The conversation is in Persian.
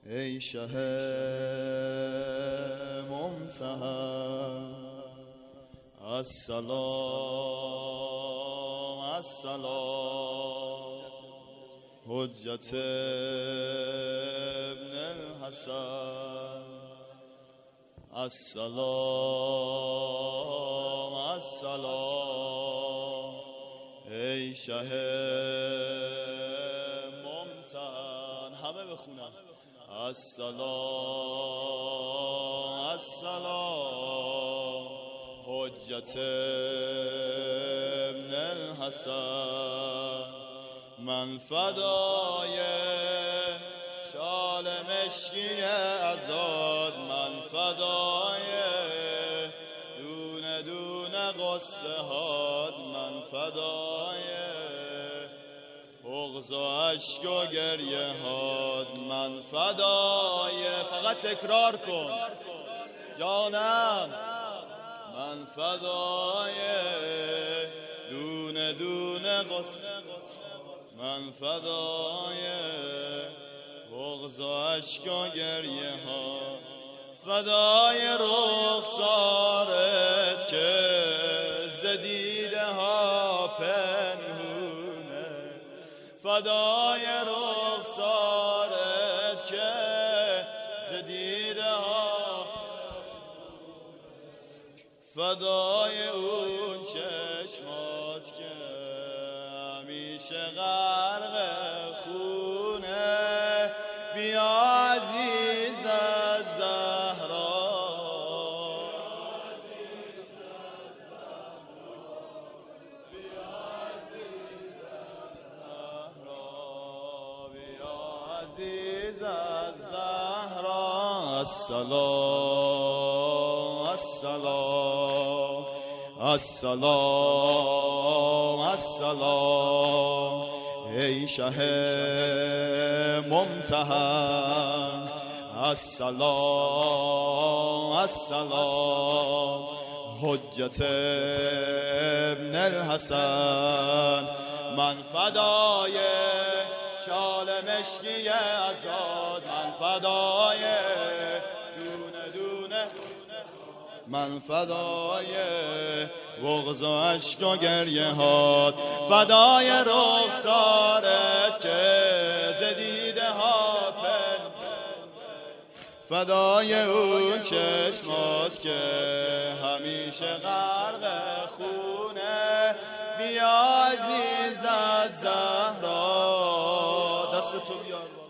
ای شه ممتحن السلام السلام حجت ابن الحسن السلام السلام ای شه ممتحن. همه بخونن السلام السلام حجت ابن الحسن من فدای شال مشکی ازاد من فدای دونه دونه قصه هاد من فدای بغض و عشق و گریه هاد من فدای فقط تکرار کن جانم من فدای دونه دونه قصه من فدای بغض و عشق و گریه ها فدای رخسارت که زدیده ها پنهونه فدای رخسارت که زدیده ها فدای اون چشمات که همیشه غرق خونه بیا عزیز از زهرا بیا عزیز از زهرا السلام السلام السلام السلام ای شه ممتحن السلام السلام حجت ابن الحسن من فدای شال مشکی ازاد من فدای دونه دونه من فدای بغض و عشق و گریه هات فدای رخسارت که زدیده ها فدای اون چشمات که همیشه غرق خونه بیا عزیز از زهرا دستتو بیار